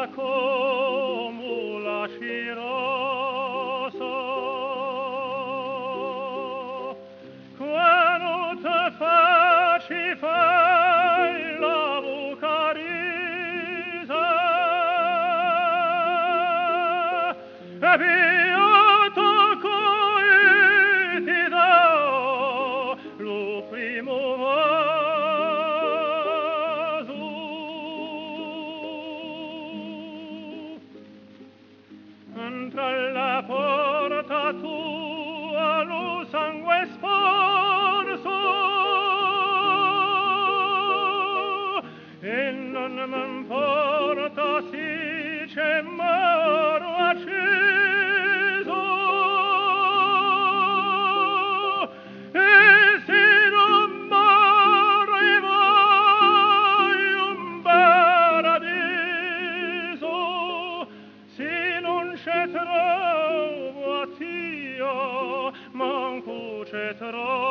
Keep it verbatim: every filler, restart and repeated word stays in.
comula sciroso, quando te faci fai la bucarisa, e beato coi ti dà lo primo vaso. Entra alla porta tua lo sangue sporso, e non m'importa se c'è maro acceso, e se non muore vai un paradiso, se non c'è trovo a Dio, manco c'è trovo